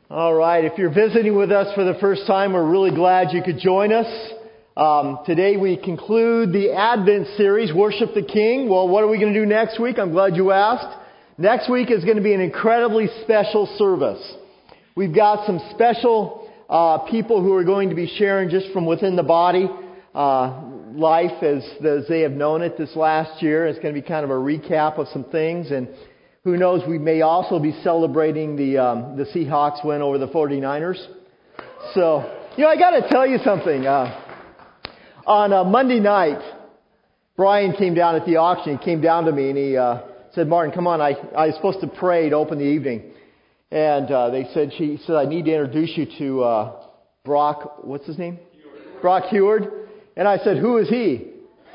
All right, if you're visiting with us for the first time, we're really glad you could join us. Today we conclude the Advent series, Worship the King. Well, what are we going to do next week? I'm glad you asked. Next week is going to be an incredibly special service. We've got some special people who are going to be sharing just from within the body life as they have known it this last year. It's going to be kind of a recap of some things, and who knows, we may also be celebrating the Seahawks win over the 49ers. So, I got to tell you something. On Monday night, Brian came down at the auction. He came down to me and he said, "Martin, come on, I was supposed to pray to open the evening." And she said, "I need to introduce you to Brock," what's his name? Heward. Brock Heward. And I said, "Who is he?"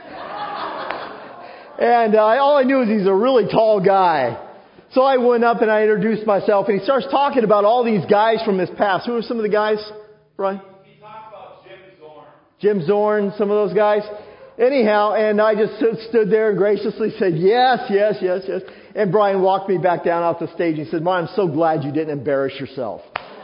And all I knew is he's a really tall guy. So I went up and I introduced myself, and he starts talking about all these guys from his past. Who are some of the guys, Brian? He talked about Jim Zorn. Jim Zorn, some of those guys. Anyhow, and I just stood there and graciously said, yes. And Brian walked me back down off the stage and he said, "Martin, I'm so glad you didn't embarrass yourself."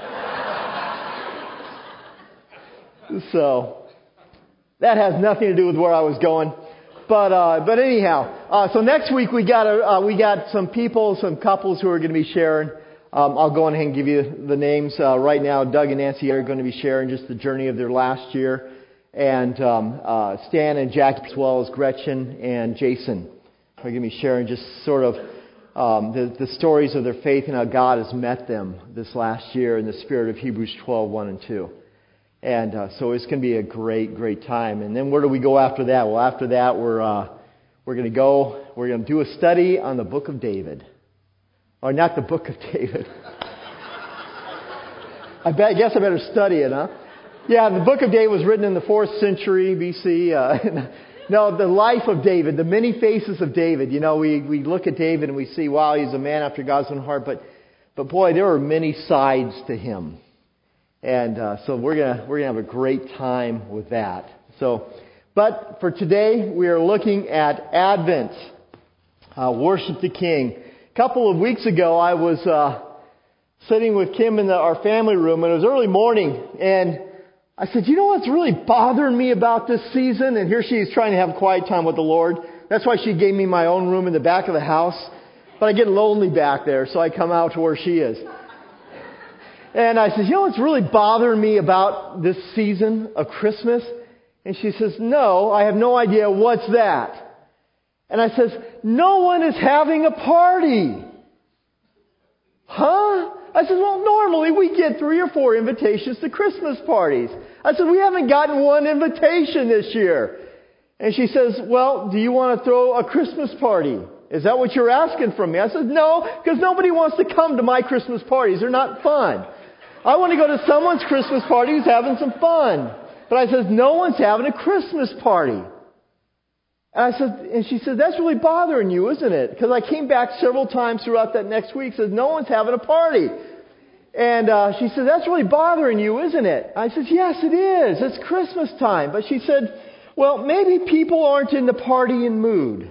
So, that has nothing to do with where I was going. But anyhow, so next week we got some people, some couples who are going to be sharing. I'll go ahead and give you the names right now. Doug and Nancy are going to be sharing just the journey of their last year, and Stan and Jackie, as well as Gretchen and Jason, are going to be sharing just sort of the stories of their faith and how God has met them this last year in the spirit of Hebrews 12:1 and 2. And so it's going to be a great time. And then where do we go after that? Well, after that, we're going to do a study on the book of David. Or not the book of David. I guess I better study it, huh? Yeah, the book of David was written in the 4th century BC. No, the life of David, the many faces of David. We look at David and we see, wow, he's a man after God's own heart. But boy, there are many sides to him. And so we're gonna have a great time with that. But for today, we are looking at Advent, Worship the King. A couple of weeks ago, I was sitting with Kim in our family room, and it was early morning, and I said, what's really bothering me about this season? And here she is trying to have quiet time with the Lord. That's why she gave me my own room in the back of the house. But I get lonely back there, so I come out to where she is. And I said, what's really bothering me about this season of Christmas? And she says, "No, I have no idea. What's that?" And I says, "No one is having a party." Huh? I said, "Well, normally we get 3 or 4 invitations to Christmas parties." I said, "We haven't gotten one invitation this year." And she says, "Well, do you want to throw a Christmas party? Is that what you're asking from me?" I said, "No, because nobody wants to come to my Christmas parties. They're not fun. I want to go to someone's Christmas party who's having some fun." But I said, "No one's having a Christmas party." And she said, "That's really bothering you, isn't it?" Because I came back several times throughout that next week, said, "No one's having a party." And she said, "That's really bothering you, isn't it?" I said, "Yes, it is. It's Christmas time." But she said, "Well, maybe people aren't in the partying mood."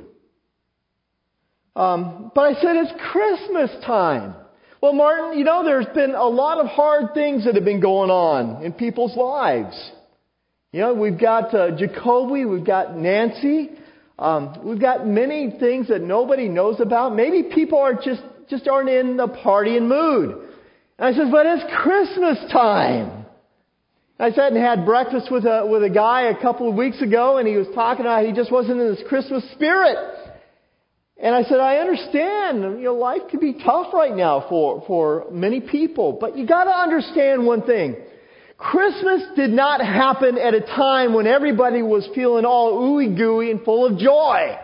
But I said, "It's Christmas time." Well, Martin, there's been a lot of hard things that have been going on in people's lives. We've got Jacoby, we've got Nancy, we've got many things that nobody knows about. Maybe people are just aren't in the partying mood. And I said, "But it's Christmas time." I sat and had breakfast with a guy a couple of weeks ago, and he was talking about he just wasn't in this Christmas spirit. And I said, "I understand, life can be tough right now for many people, but you got to understand one thing. Christmas did not happen at a time when everybody was feeling all ooey gooey and full of joy.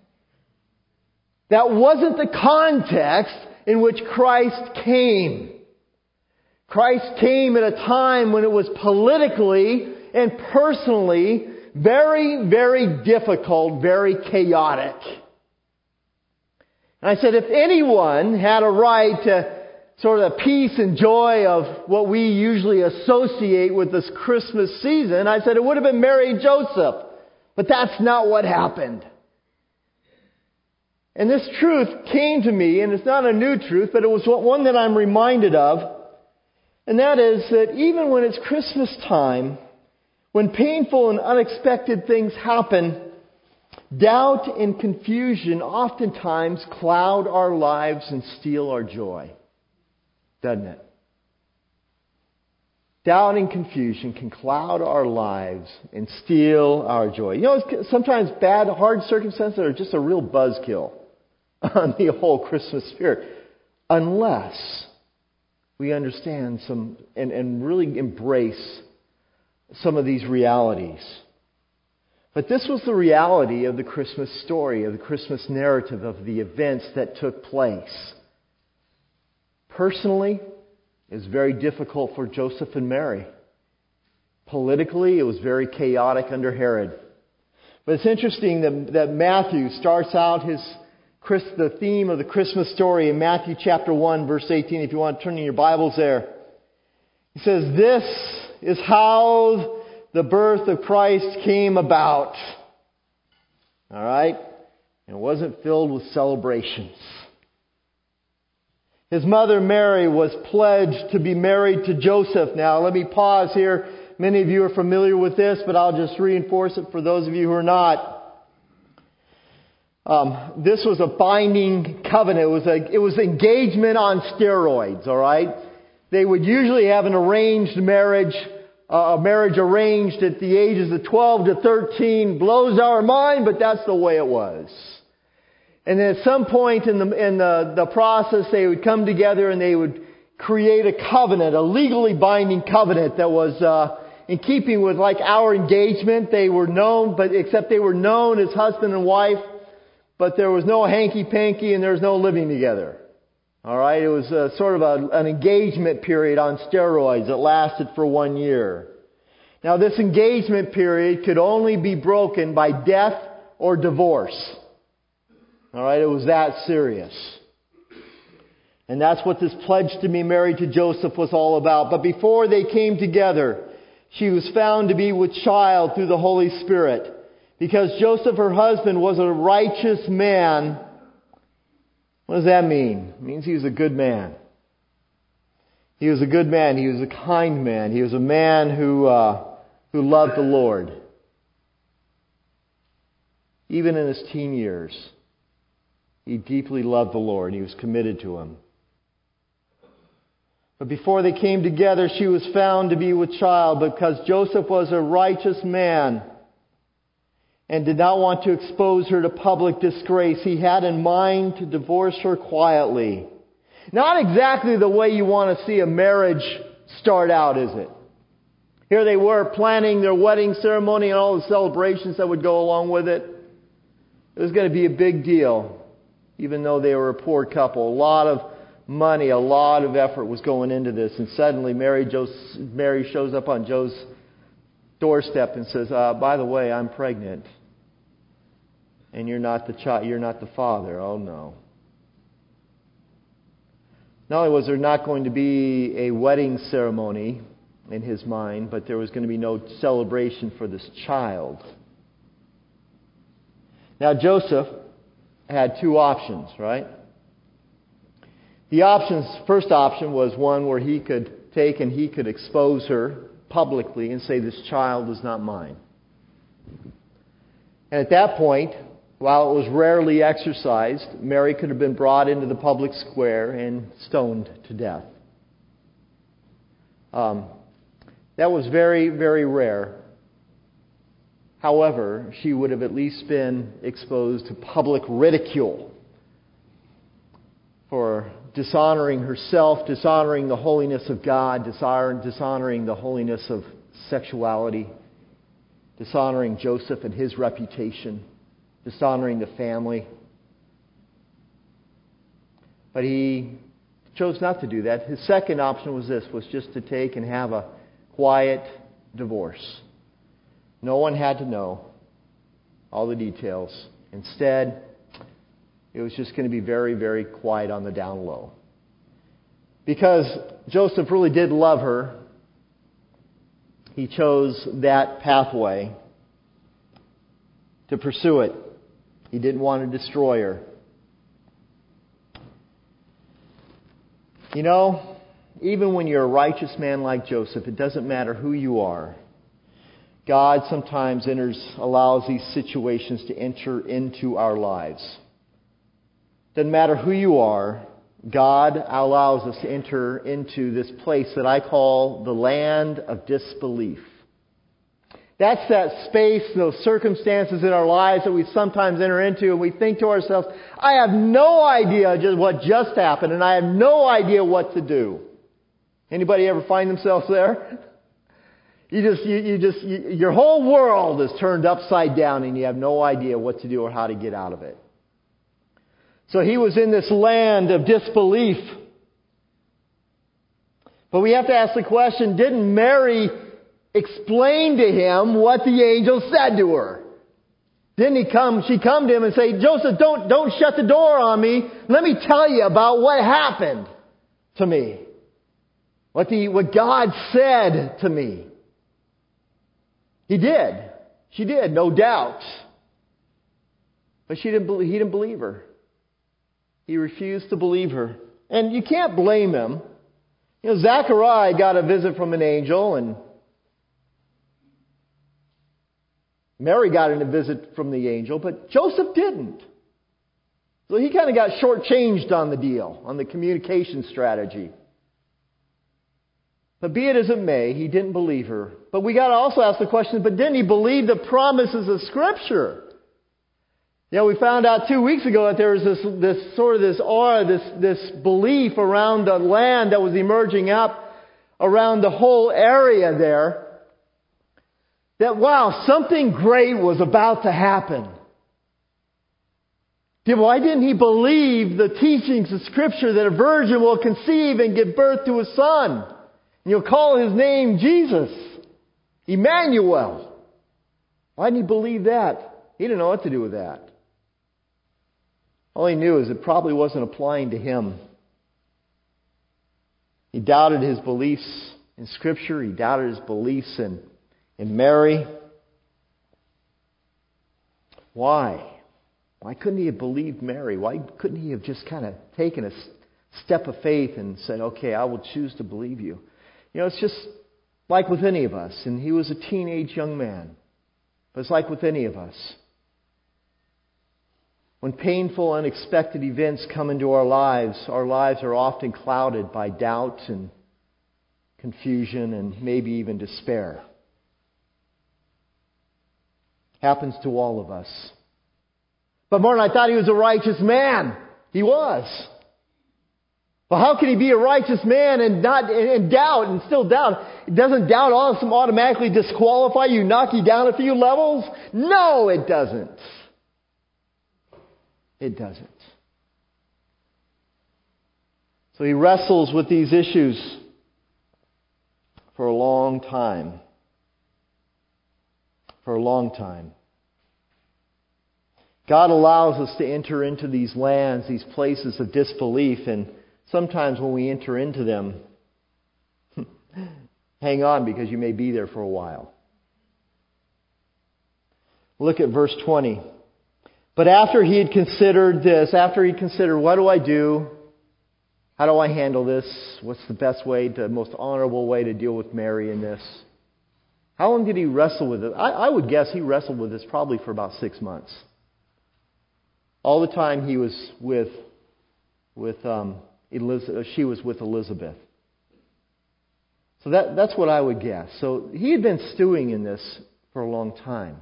That wasn't the context in which Christ came. Christ came at a time when it was politically and personally very, very difficult, very chaotic. And I said, if anyone had a right to sort of the peace and joy of what we usually associate with this Christmas season, I said it would have been Mary and Joseph. But that's not what happened. And this truth came to me, and it's not a new truth, but it was one that I'm reminded of. And that is that even when it's Christmas time, when painful and unexpected things happen, doubt and confusion oftentimes cloud our lives and steal our joy, doesn't it? Doubt and confusion can cloud our lives and steal our joy. You know, sometimes bad, hard circumstances are just a real buzzkill on the whole Christmas spirit, unless we understand some and really embrace some of these realities. But this was the reality of the Christmas story, of the Christmas narrative, of the events that took place. Personally, it was very difficult for Joseph and Mary. Politically, it was very chaotic under Herod. But it's interesting that Matthew starts out the theme of the Christmas story in Matthew chapter 1, verse 18, if you want to turn in your Bibles there. He says, "This is how the birth of Christ came about." All right? And it wasn't filled with celebrations. His mother Mary was pledged to be married to Joseph. Now, let me pause here. Many of you are familiar with this, but I'll just reinforce it for those of you who are not. This was a binding covenant. It was engagement on steroids, all right? They would usually have an arranged marriage, a marriage arranged at the ages of 12 to 13. Blows our mind, but that's the way it was. And then at some point in the process, they would come together and they would create a covenant, a legally binding covenant that was in keeping with like our engagement. They were known, except they were known as husband and wife, but there was no hanky-panky and there was no living together. All right, it was sort of an engagement period on steroids that lasted for 1 year. Now, this engagement period could only be broken by death or divorce. All right, it was that serious. And that's what this pledge to be married to Joseph was all about. But before they came together, she was found to be with child through the Holy Spirit. Because Joseph, her husband, was a righteous man. What does that mean? It means he was a good man. He was a good man. He was a kind man. He was a man who loved the Lord. Even in his teen years, he deeply loved the Lord. He was committed to Him. But before they came together, she was found to be with child because Joseph was a righteous man and did not want to expose her to public disgrace. He had in mind to divorce her quietly. Not exactly the way you want to see a marriage start out, is it? Here they were planning their wedding ceremony and all the celebrations that would go along with it. It was going to be a big deal, even though they were a poor couple. A lot of money, a lot of effort was going into this. And suddenly Mary shows up on Joe's doorstep and says, by the way, I'm pregnant. And you're not the child, you're not the father. Oh no. Not only was there not going to be a wedding ceremony in his mind, but there was going to be no celebration for this child. Now Joseph had two options, right? The first option was one where he could take and he could expose her publicly and say, this child is not mine. And at that point, while it was rarely exercised, Mary could have been brought into the public square and stoned to death. That was very, very rare. However, she would have at least been exposed to public ridicule for dishonoring herself, dishonoring the holiness of God, dishonoring the holiness of sexuality, dishonoring Joseph and his reputation, dishonoring the family. But he chose not to do that. His second option was just to take and have a quiet divorce. No one had to know all the details. Instead, it was just going to be very, very quiet on the down low. Because Joseph really did love her, he chose that pathway to pursue it. He didn't want to destroy her. You know, even when you're a righteous man like Joseph, it doesn't matter who you are. God sometimes allows these situations to enter into our lives. Doesn't matter who you are, God allows us to enter into this place that I call the land of disbelief. That's that space, those circumstances in our lives that we sometimes enter into, and we think to ourselves, I have no idea what just happened, and I have no idea what to do. Anybody ever find themselves there? Your whole world is turned upside down, and you have no idea what to do or how to get out of it. So he was in this land of disbelief. But we have to ask the question, didn't Mary explain to him what the angel said to her? Didn't she come to him and say, Joseph, don't shut the door on me. Let me tell you about what happened to me. What God said to me. He did. She did, no doubt. But he didn't believe her. He refused to believe her. And you can't blame him. Zechariah got a visit from an angel, and Mary got a visit from the angel, but Joseph didn't. So he kind of got shortchanged on the deal, on the communication strategy. But be it as it may, he didn't believe her. But we got to also ask the question, but didn't he believe the promises of Scripture? We found out 2 weeks ago that there was this aura, this belief around the land that was emerging up around the whole area there. That, wow, something great was about to happen. Why didn't he believe the teachings of Scripture that a virgin will conceive and give birth to a son? And you'll call his name Jesus, Emmanuel. Why didn't he believe that? He didn't know what to do with that. All he knew is it probably wasn't applying to him. He doubted his beliefs in Scripture. He doubted his beliefs in Mary. Why? Why couldn't he have believed Mary? Why couldn't he have just kind of taken a step of faith and said, okay, I will choose to believe you? It's just like with any of us. And he was a teenage young man. But it's like with any of us. When painful, unexpected events come into our lives are often clouded by doubt and confusion and maybe even despair. Happens to all of us. But Martin, I thought he was a righteous man. He was. Well, how can he be a righteous man and doubt and still doubt? Doesn't doubt automatically disqualify you, knock you down a few levels? No, it doesn't. It doesn't. So he wrestles with these issues for a long time. For a long time. God allows us to enter into these lands, these places of disbelief, and sometimes when we enter into them, hang on because you may be there for a while. Look at verse 20. But after he had considered this, what do I do? How do I handle this? What's the best way, the most honorable way to deal with Mary in this? How long did he wrestle with it? I would guess he wrestled with this probably for about 6 months. All the time he was with Elizabeth, she was with Elizabeth. So that's what I would guess. So he had been stewing in this for a long time.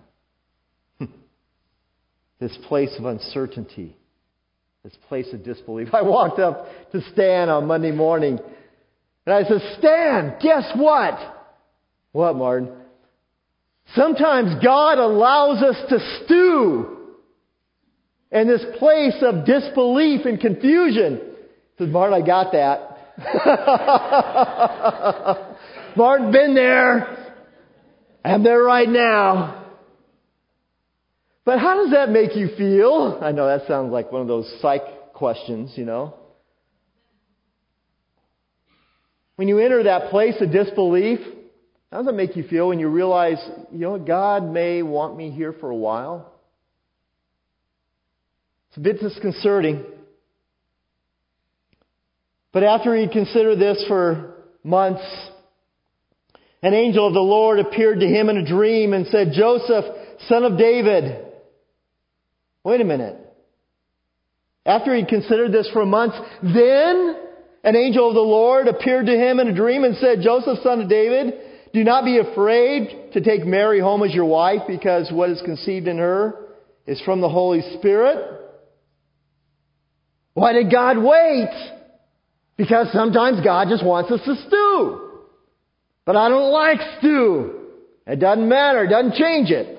This place of uncertainty. This place of disbelief. I walked up to Stan on Monday morning and I said, Stan, guess what? What, Martin? Sometimes God allows us to stew in this place of disbelief and confusion. I said, Martin, I got that. Martin, been there. I'm there right now. But how does that make you feel? I know that sounds like one of those psych questions, When you enter that place of disbelief, how does it make you feel when you realize, God may want me here for a while? It's a bit disconcerting. But after he considered this for months, an angel of the Lord appeared to him in a dream and said, Joseph, son of David. Wait a minute. After he considered this for months, then an angel of the Lord appeared to him in a dream and said, Joseph, son of David, do not be afraid to take Mary home as your wife, because what is conceived in her is from the Holy Spirit. Why did God wait? Because sometimes God just wants us to stew. But I don't like stew. It doesn't matter. It doesn't change it.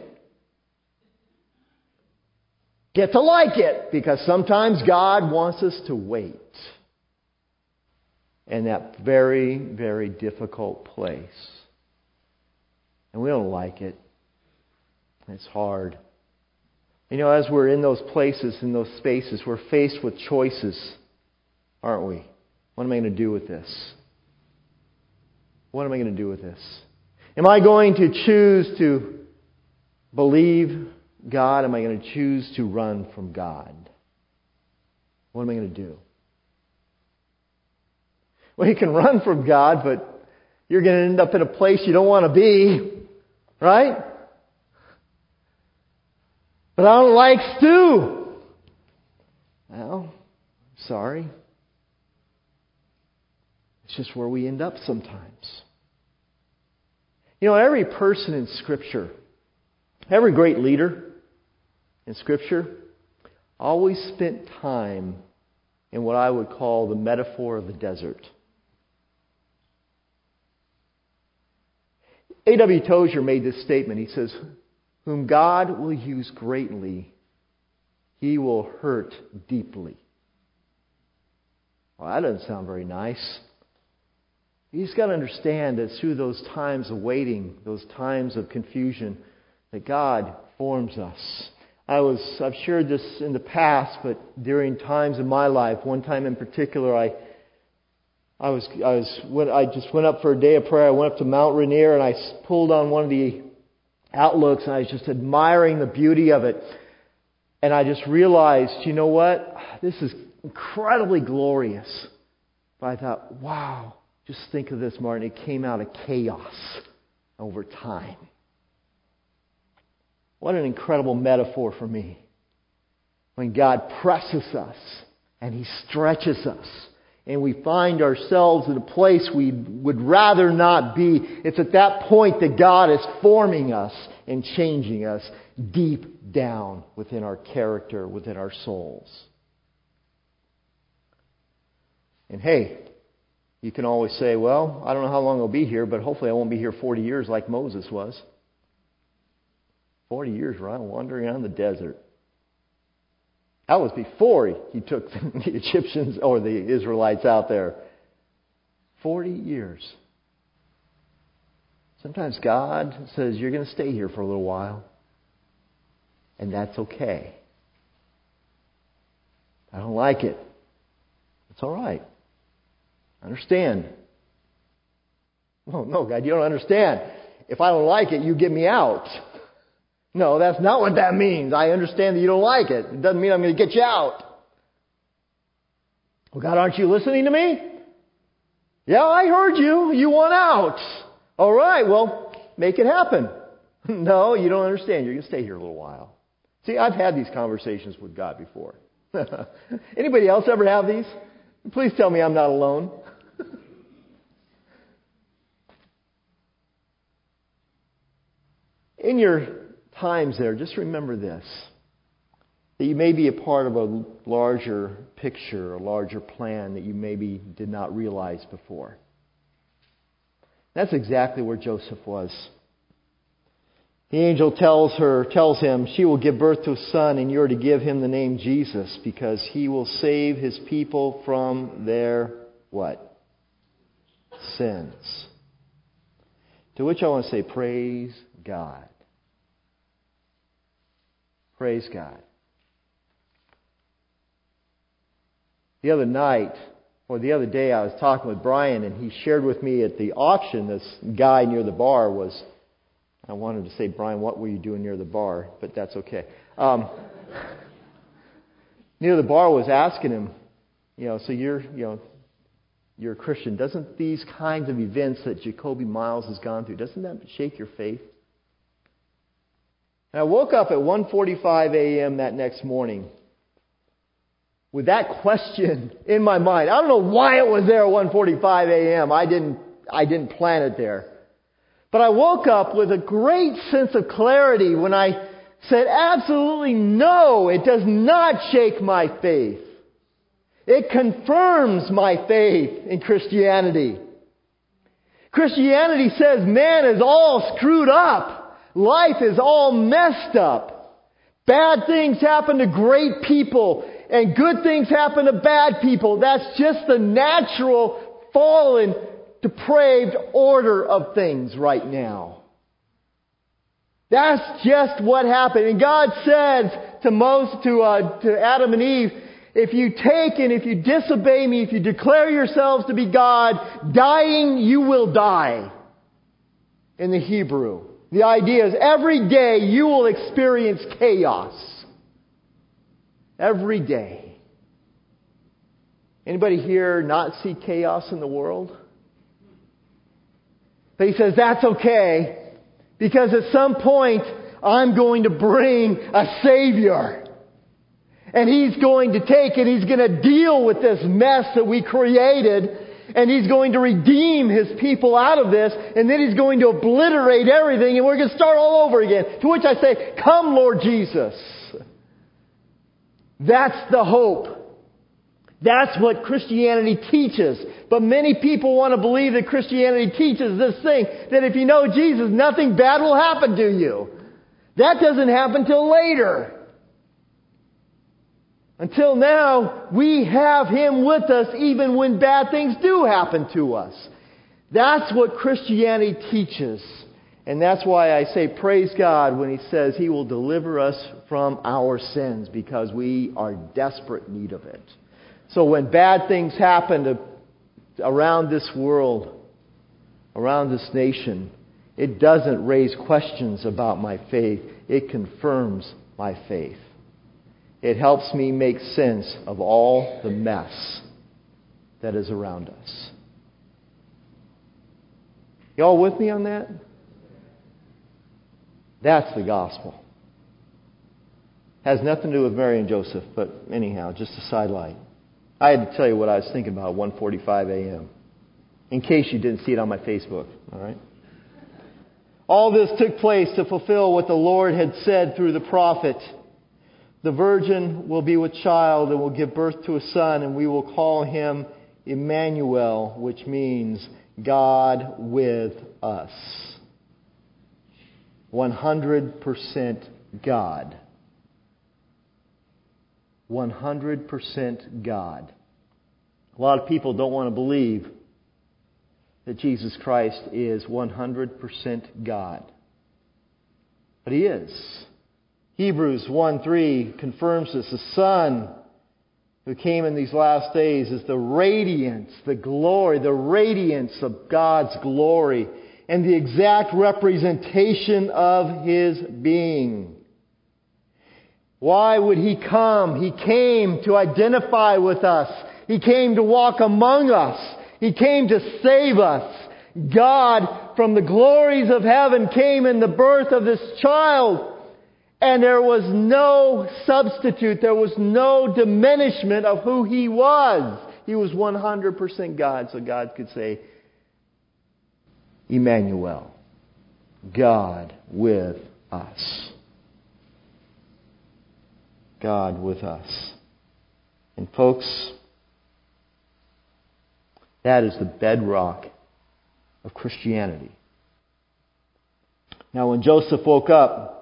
Get to like it, because sometimes God wants us to wait. In that very, very difficult place. And we don't like it. It's hard. You know, as we're in those places, in those spaces, we're faced with choices, aren't we? What am I going to do with this? What am I going to do with this? Am I going to choose to believe God? Am I going to choose to run from God? What am I going to do? Well, you can run from God, but you're going to end up in a place you don't want to be. Right? But I don't like stew. Well, sorry. It's just where we end up sometimes. You know, every person in Scripture, every great leader in Scripture, always spent time in what I would call the metaphor of the desert. A.W. Tozer made this statement. He says, whom God will use greatly, He will hurt deeply. Well, that doesn't sound very nice. You just got to understand that through those times of waiting, those times of confusion, that God forms us. I've shared this in the past, but during times in my life, one time in particular, I just went up for a day of prayer. I went up to Mount Rainier and I pulled on one of the outlooks and I was just admiring the beauty of it. And I just realized, you know what? This is incredibly glorious. But I thought, wow, just think of this, Martin. It came out of chaos over time. What an incredible metaphor for me. When God presses us and He stretches us and we find ourselves in a place we would rather not be, it's at that point that God is forming us and changing us deep down within our character, within our souls. And hey, you can always say, well, I don't know how long I'll be here, but hopefully I won't be here 40 years like Moses was. 40 years wandering around the desert. That was before he took the Egyptians or the Israelites out there. 40 years. Sometimes God says, you're going to stay here for a little while. And that's okay. I don't like it. It's all right. I understand. Oh, no, God, you don't understand. If I don't like it, you get me out. No, that's not what that means. I understand that you don't like it. It doesn't mean I'm going to get you out. Well, God, aren't you listening to me? Yeah, I heard you. You want out. All right, well, make it happen. No, you don't understand. You're going to stay here a little while. See, I've had these conversations with God before. Anybody else ever have these? Please tell me I'm not alone. In your times there, just remember this, that you may be a part of a larger picture, a larger plan that you maybe did not realize before. That's exactly where Joseph was. The angel tells him, she will give birth to a son, and you're to give him the name Jesus, because he will save his people from their, what? Sins. To which I want to say, praise God. Praise God. The other day, I was talking with Brian, and he shared with me at the auction, this guy near the bar was, I wanted to say, Brian, what were you doing near the bar? But that's okay. Near the bar was asking him, so you're, you're a Christian, doesn't these kinds of events that Jacoby Miles has gone through, doesn't that shake your faith? And I woke up at 1:45 a.m. that next morning with that question in my mind. I don't know why it was there at 1:45 a.m. I didn't plan it there. But I woke up with a great sense of clarity when I said, absolutely no, it does not shake my faith. It confirms my faith in Christianity. Christianity says man is all screwed up. Life is all messed up. Bad things happen to great people and good things happen to bad people. That's just the natural fallen, depraved order of things right now. That's just what happened. And God says to Adam and Eve, if you take and if you disobey me, if you declare yourselves to be God, dying you will die. In the Hebrew. The idea is every day you will experience chaos. Every day. Anybody here not see chaos in the world? But He says that's okay, because at some point I'm going to bring a Savior. And He's going to take it, He's going to deal with this mess that we created, and He's going to redeem His people out of this, and then He's going to obliterate everything, and we're going to start all over again. To which I say, come Lord Jesus. That's the hope. That's what Christianity teaches. But many people want to believe that Christianity teaches this thing, that if you know Jesus, nothing bad will happen to you. That doesn't happen till later. Until now, we have Him with us even when bad things do happen to us. That's what Christianity teaches. And that's why I say praise God when He says He will deliver us from our sins, because we are in desperate need of it. So when bad things happen around this world, around this nation, it doesn't raise questions about my faith. It confirms my faith. It helps me make sense of all the mess that is around us. Y'all with me on that? That's the gospel. Has nothing to do with Mary and Joseph, but anyhow, just a sidelight. I had to tell you what I was thinking about at 1:45 a.m. In case you didn't see it on my Facebook. All right? All this took place to fulfill what the Lord had said through the prophet. The virgin will be with child and will give birth to a son, and we will call him Emmanuel, which means God with us. 100% God. 100% God. A lot of people don't want to believe that Jesus Christ is 100% God. But He is. Hebrews 1:3 confirms this. The Son who came in these last days is the radiance, the glory, the radiance of God's glory, and the exact representation of His being. Why would He come? He came to identify with us. He came to walk among us. He came to save us. God, from the glories of heaven, came in the birth of this child. And there was no substitute. There was no diminishment of who He was. He was 100% God. So God could say, Emmanuel, God with us. God with us. And folks, that is the bedrock of Christianity. Now, when Joseph woke up,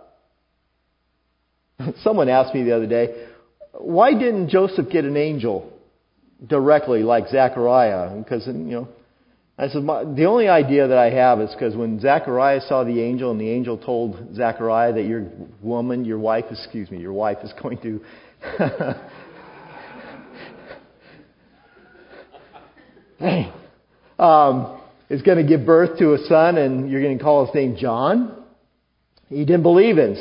someone asked me the other day, why didn't Joseph get an angel directly like Zechariah? Because, I said, the only idea that I have is because when Zechariah saw the angel and the angel told Zechariah that your wife is going to is going to give birth to a son and you're going to call his name John. He didn't believe it, so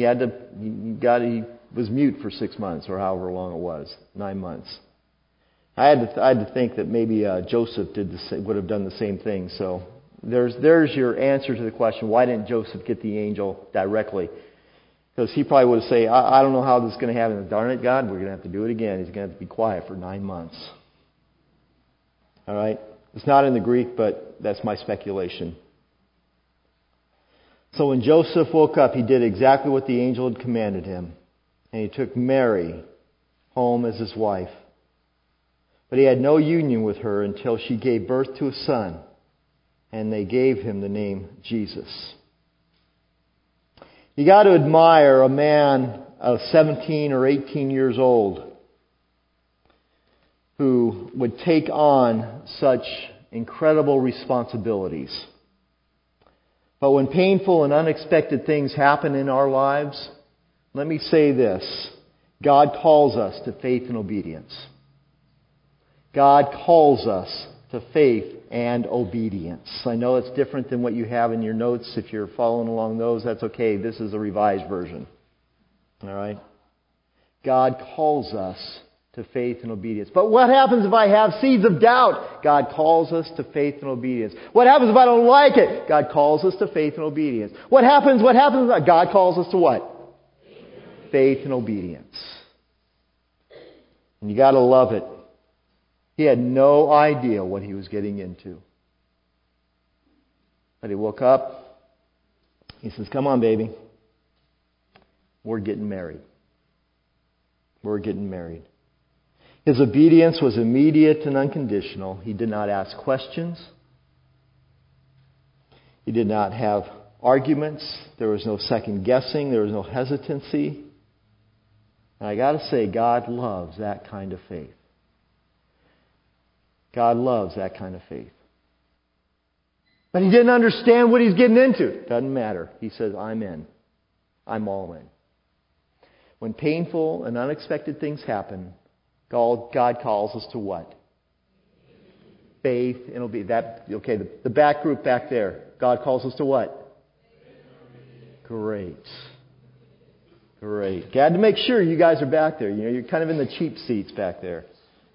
he was mute for 6 months or however long it was, 9 months. I had to think that maybe Joseph would have done the same thing. So there's your answer to the question, why didn't Joseph get the angel directly? Because he probably would have said, I don't know how this is going to happen. Darn it, God, we're going to have to do it again. He's going to have to be quiet for 9 months. All right? It's not in the Greek, but that's my speculation. So when Joseph woke up, he did exactly what the angel had commanded him. And he took Mary home as his wife. But he had no union with her until she gave birth to a son. And they gave him the name Jesus. You got to admire a man of 17 or 18 years old who would take on such incredible responsibilities. But when painful and unexpected things happen in our lives, let me say this. God calls us to faith and obedience. God calls us to faith and obedience. I know it's different than what you have in your notes. If you're following along those, that's okay. This is a revised version. All right? God calls us to faith and obedience. But what happens if I have seeds of doubt? God calls us to faith and obedience. What happens if I don't like it? God calls us to faith and obedience. What happens? God calls us to what? Faith and obedience. And you got to love it. He had no idea what he was getting into. But he woke up. He says, come on, baby. We're getting married. We're getting married. His obedience was immediate and unconditional. He did not ask questions. He did not have arguments. There was no second guessing. There was no hesitancy. And I got to say, God loves that kind of faith. God loves that kind of faith. But he didn't understand what he's getting into. Doesn't matter. He says, I'm in. I'm all in. When painful and unexpected things happen, God calls us to what? Faith and obedience. The back group back there. God calls us to what? Great. Got to make sure you guys are back there. You know, you're kind of in the cheap seats back there.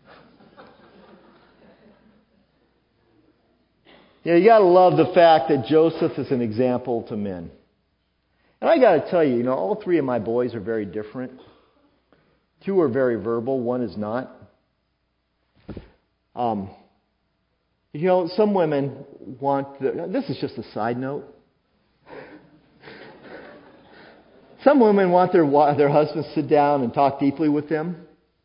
You got to love the fact that Joseph is an example to men. And I got to tell you, all three of my boys are very different. Two are very verbal. One is not. Some women want... This is just a side note. Some women want their husbands to sit down and talk deeply with them.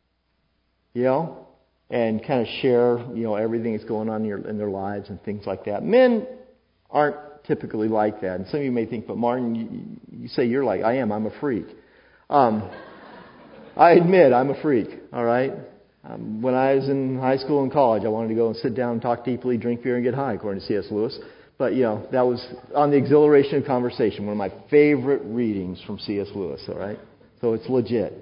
And kind of share, everything that's going on in their lives and things like that. Men aren't typically like that. And some of you may think, but Martin, you say you're like, I am. I'm a freak. I admit I'm a freak, all right? When I was in high school and college, I wanted to go and sit down and talk deeply, drink beer, and get high, according to C.S. Lewis. But, that was on the exhilaration of conversation, one of my favorite readings from C.S. Lewis, all right? So it's legit.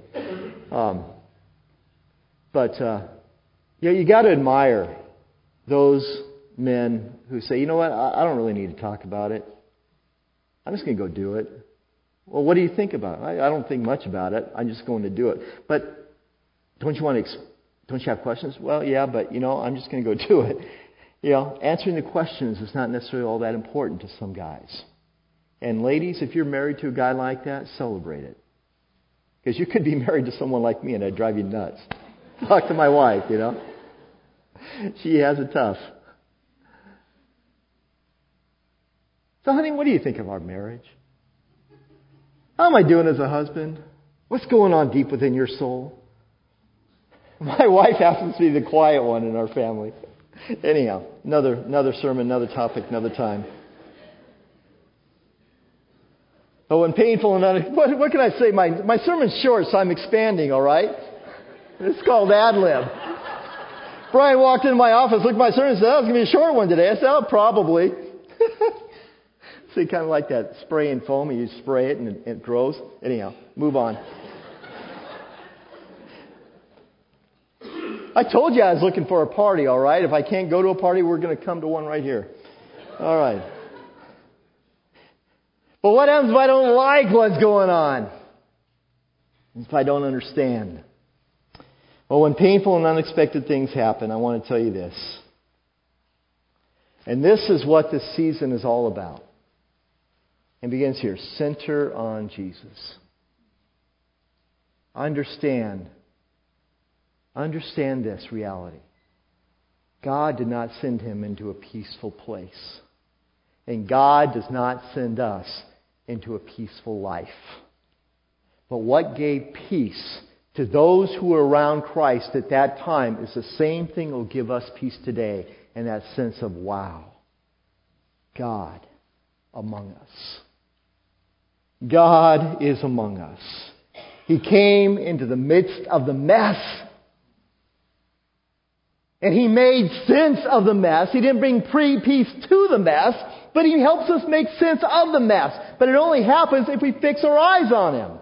You got to admire those men who say, you know what, I don't really need to talk about it. I'm just going to go do it. Well, what do you think about it? I don't think much about it. I'm just going to do it. But don't you have questions? Well, yeah, but, I'm just going to go do it. Answering the questions is not necessarily all that important to some guys. And ladies, if you're married to a guy like that, celebrate it. Because you could be married to someone like me and I'd drive you nuts. Talk to my wife, She has it tough. So, honey, what do you think of our marriage? How am I doing as a husband? What's going on deep within your soul? My wife happens to be the quiet one in our family. Anyhow, another sermon, another topic, another time. But when painful and what can I say? My sermon's short, so I'm expanding, all right? It's called ad-lib. Brian walked into my office, looked at my sermon and said, "Oh, it's going to be a short one today." I said, "Oh, probably." See, kind of like that spray and foam. You spray it and it grows. Anyhow, move on. I told you I was looking for a party, all right? If I can't go to a party, we're going to come to one right here. All right. But what happens if I don't like what's going on? If I don't understand? Well, when painful and unexpected things happen, I want to tell you this. And this is what this season is all about. It begins here. Center on Jesus. Understand this reality. God did not send him into a peaceful place. And God does not send us into a peaceful life. But what gave peace to those who were around Christ at that time is the same thing that will give us peace today, in that sense of, wow, God among us. God is among us. He came into the midst of the mess. And He made sense of the mess. He didn't bring peace to the mess, but He helps us make sense of the mess. But it only happens if we fix our eyes on Him.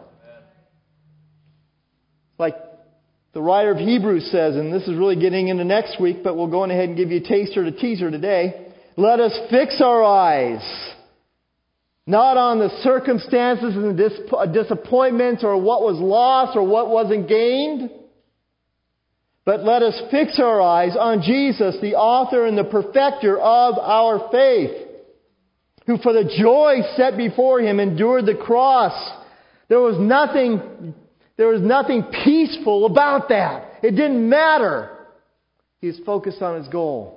Like the writer of Hebrews says, and this is really getting into next week, but we'll go on ahead and give you a taster to teaser today. Let us fix our eyes, not on the circumstances and the disappointments or what was lost or what wasn't gained, but let us fix our eyes on Jesus, the author and the perfecter of our faith, who for the joy set before Him endured the cross. There was nothing peaceful about that. It didn't matter. He was focused on His goal.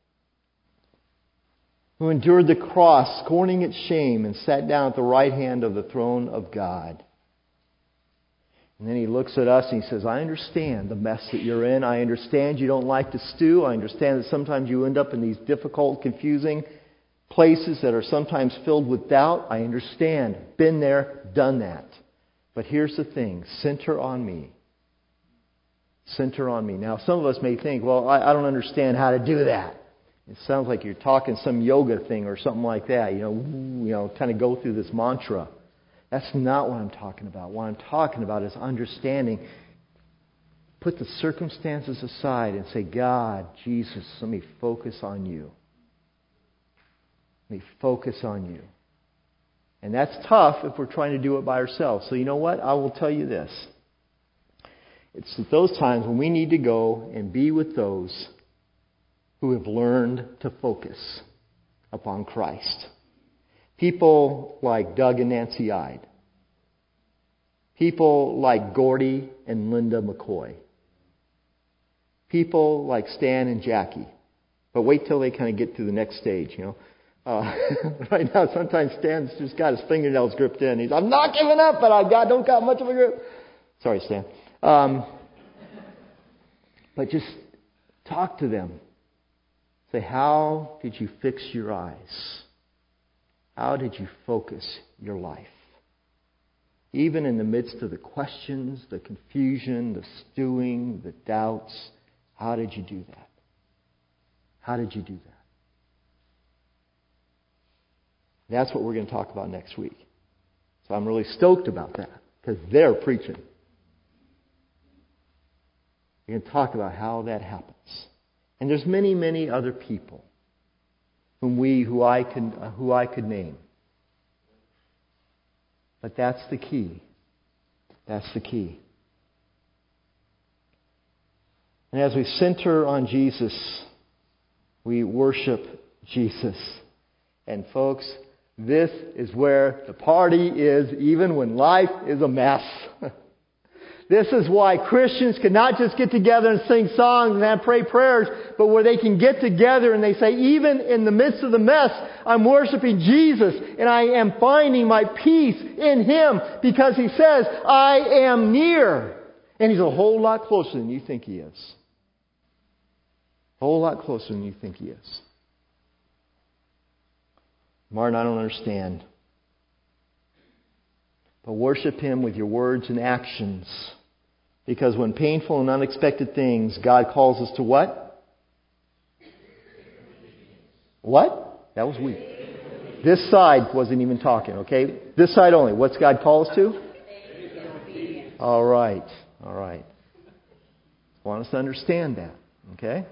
Who endured the cross, scorning its shame, and sat down at the right hand of the throne of God. And then He looks at us and He says, I understand the mess that you're in. I understand you don't like to stew. I understand that sometimes you end up in these difficult, confusing places that are sometimes filled with doubt. I understand. Been there, done that. But here's the thing. Center on me. Center on me. Now, some of us may think, well, I don't understand how to do that. It sounds like you're talking some yoga thing or something like that. You know, kind of go through this mantra. That's not what I'm talking about. What I'm talking about is understanding. Put the circumstances aside and say, God, Jesus, let me focus on You. Let me focus on You. And that's tough if we're trying to do it by ourselves. So you know what? I will tell you this. It's at those times when we need to go and be with those who have learned to focus upon Christ. People like Doug and Nancy Ide. People like Gordy and Linda McCoy. People like Stan and Jackie. But wait till they kind of get to the next stage, you know. Right now, sometimes Stan's just got his fingernails gripped in. He's, I'm not giving up, but don't got much of a grip. Sorry, Stan. But just talk to them. Say, how did you fix your eyes? How did you focus your life? Even in the midst of the questions, the confusion, the stewing, the doubts, how did you do that? How did you do that? That's what we're going to talk about next week. So I'm really stoked about that because they're preaching. We're going to talk about how that happens. And there's many, many other people who I could name. But that's the key. That's the key. And as we center on Jesus, we worship Jesus. And folks, this is where the party is, even when life is a mess. This is why Christians can not just get together and sing songs and pray prayers, but where they can get together and they say, even in the midst of the mess, I'm worshiping Jesus and I am finding my peace in Him because He says, I am near. And He's a whole lot closer than you think He is. A whole lot closer than you think He is. Martin, I don't understand. But worship Him with your words and actions. Because when painful and unexpected things, God calls us to what? What? That was weak. This side wasn't even talking, okay? This side only. What's God call us to? All right. All right. I want us to understand that, okay?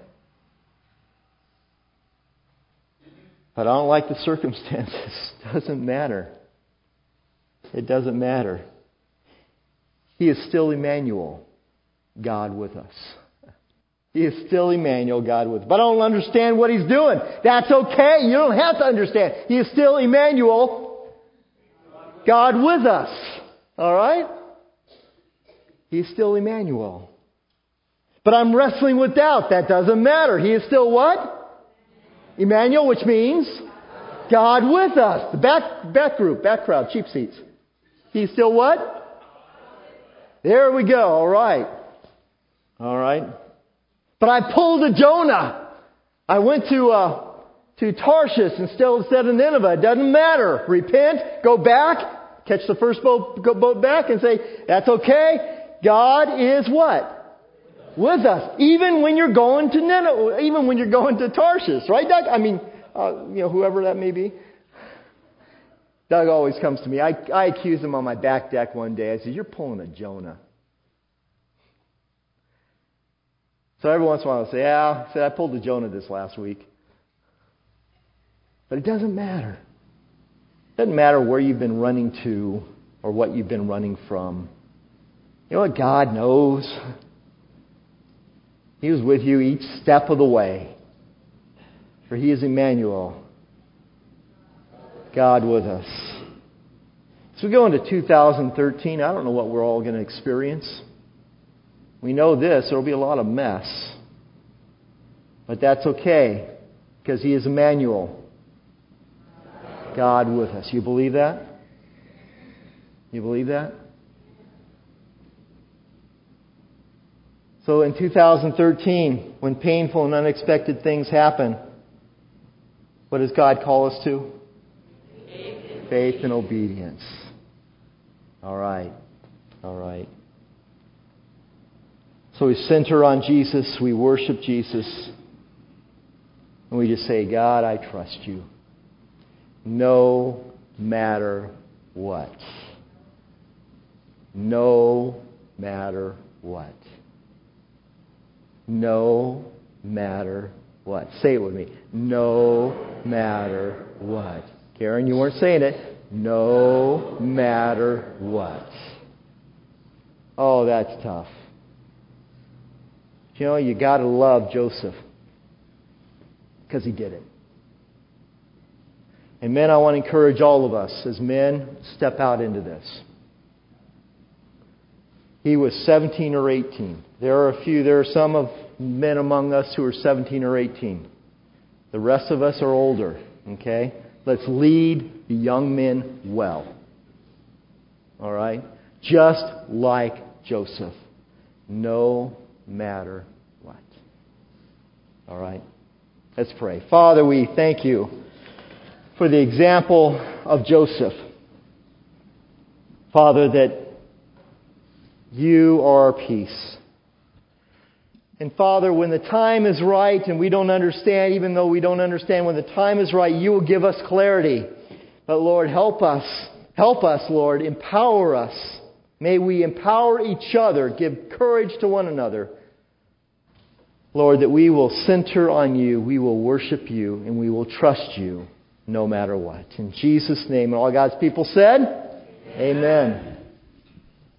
But I don't like the circumstances. Doesn't matter. It doesn't matter. He is still Emmanuel. God with us. He is still Emmanuel, God with us. But I don't understand what He's doing. That's okay. You don't have to understand. He is still Emmanuel, God with us. All right? He is still Emmanuel. But I'm wrestling with doubt. That doesn't matter. He is still what? Emmanuel, which means God with us. The back group, back crowd, cheap seats. He's still what? There we go. All right. All right. But I pulled a Jonah. I went to Tarshish instead of Nineveh. It doesn't matter. Repent, go back, catch the first boat back and say, that's okay. God is what? With us. Even when you're going to Nineveh, even when you're going to Tarshish. Right, Doug? I mean, whoever that may be. Doug always comes to me. I accused him on my back deck one day. I said, you're pulling a Jonah. So every once in a while I'll say, I pulled a Jonah this last week. But it doesn't matter. It doesn't matter where you've been running to or what you've been running from. You know what? God knows. He was with you each step of the way. For He is Emmanuel, God with us. As we go into 2013, I don't know what we're all going to experience. We know this, there will be a lot of mess. But that's okay, because He is Emmanuel, God with us. You believe that? You believe that? So in 2013, when painful and unexpected things happen, what does God call us to? Faith and obedience. All right. All right. So we center on Jesus, we worship Jesus, and we just say, God, I trust you. No matter what. No matter what. No matter what. Say it with me. No matter what. Karen, you weren't saying it. No matter what. Oh, that's tough. You know, you got to love Joseph because he did it. And men, I want to encourage all of us as men, step out into this. He was 17 or 18. There are some of men among us who are 17 or 18. The rest of us are older. Okay? Let's lead the young men well. All right? Just like Joseph. No matter what. All right? Let's pray. Father, we thank you for the example of Joseph. Father, that you are our peace. And Father, when the time is right and we don't understand, even though we don't understand when the time is right, you will give us clarity. But Lord, help us. Help us, Lord. Empower us. May we empower each other, give courage to one another. Lord, that we will center on you, we will worship you, and we will trust you no matter what. In Jesus' name, and all God's people said, Amen.